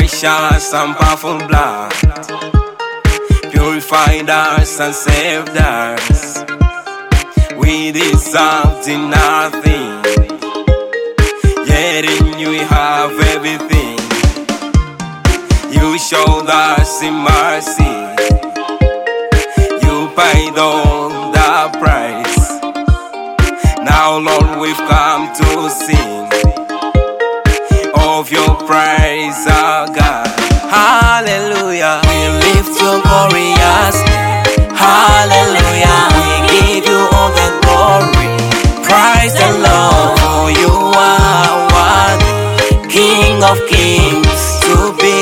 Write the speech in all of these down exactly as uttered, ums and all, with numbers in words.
precious and powerful blood purified us and saved us. We deserved nothing, yet in you we have everything. You showed us in mercy, you paid all the price. Now Lord, we've come to sing of your praise, our God. Hallelujah, we lift your glorious name. Hallelujah, we give you all the glory. Praise the Lord, for you are worthy, King of kings, to be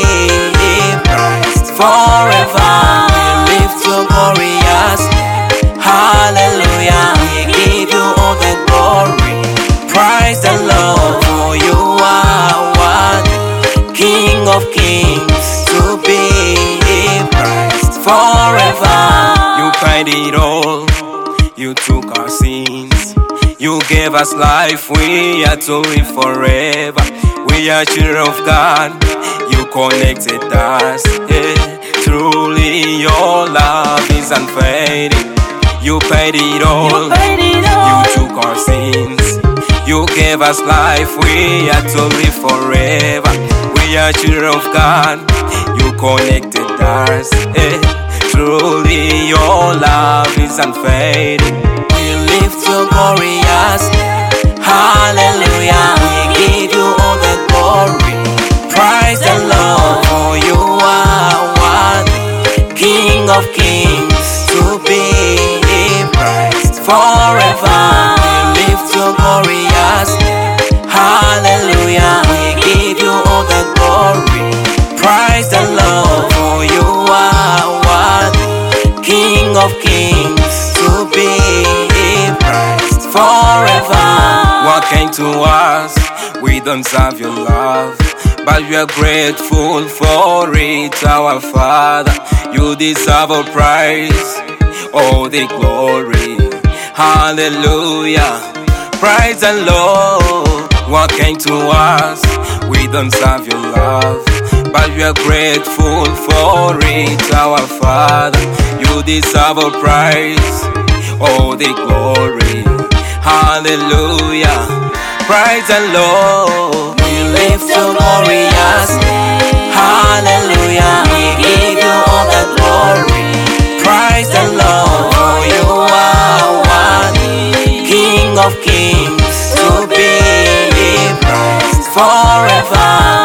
praised forever. We lift your glorious name. Hallelujah, we give you all the glory. Praise the Lord, for you are worthy, King of kings, to be praised forever. You paid it all, you took our sins, you gave us life, we are to live forever. We are children of God, you connected us, yeah. Truly your love is unfading. You paid it all, you, paid it all. You took our sins, you gave us life, we are to live forever. We are children of God, you connected us, eh. Truly your love is unfading. We lift your glorious name. Hallelujah, we give you all the glory. Praise the Lord, for you are worthy, King of kings, to be praised forever. We lift your glorious name. Hallelujah, we give you all the glory. Praise the Lord, for you are worthy, King of kings, to be praised forever. What came to us, we don't serve your love, but we are grateful for it, our Father. You deserve all praise, all the glory. Hallelujah, praise the Lord. What came to us, we don't serve your love, but we are grateful for it, our Father. You deserve all praise, all the glory. Hallelujah, praise the Lord. We lift your glorious name. Hallelujah, we give you all the glory. Praise the Lord, for you are worthy, King of kings, to be praised forever.